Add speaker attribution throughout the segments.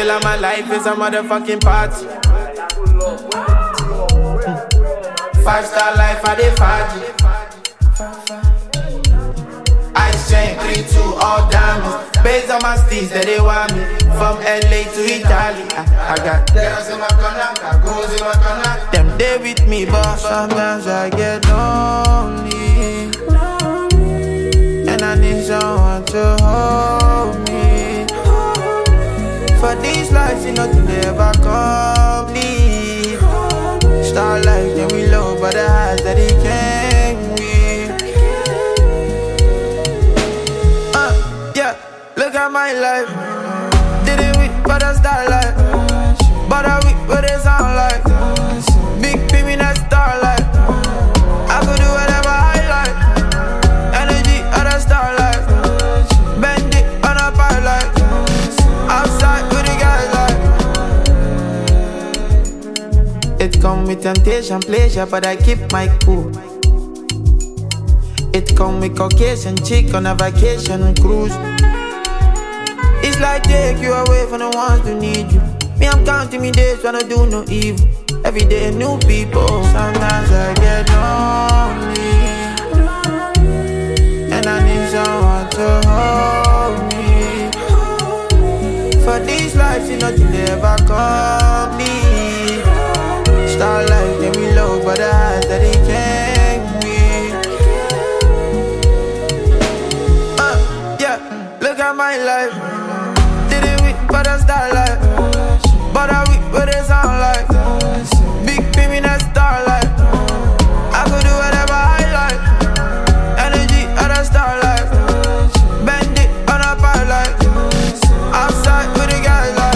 Speaker 1: feel like my life is a motherfucking party. 5-star life, I dey party. Ice chain, 3-2, all diamonds. Based on my steez that they want me. From LA to Italy. I got girls in my corner, got goals in my corner. Them they with me, but sometimes I get lonely. And I need someone to hold me. For these lives, you know, they ever complete. Star life, then we low, but the highs that he came with. Yeah, look at my life. Didn't we, but a star life. But a week, what it sound like. Big baby, that star life. I could do whatever I like. Energy of the star life. Bend it on a pipe like. Outside with the guys like. It come with temptation, pleasure, but I keep my cool. It come with Caucasian chick on a vacation cruise. It's like take you away from the ones who need you. Me, I'm counting me days when I do no evil. Every day new people. Sometimes I get lonely. And I need someone to hold me. For these lives, you know, they ever call me. Star life, then we low, but the highs that he came with. Yeah, look at my life. Didn't we, but a star life. But a week, what it sound like. Big baby, that star life. I could do whatever I like. Energy of the star life. Bend it on a pipe like. Outside with the guys like.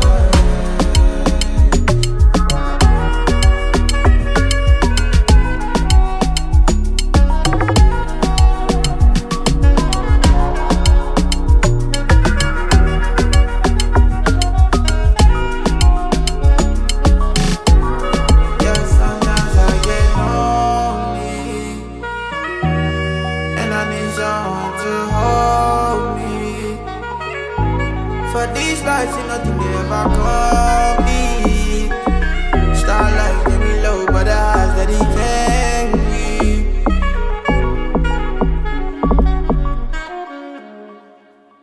Speaker 1: For these lights, you know, they never call me. Star life, give me low, but the eyes that he can.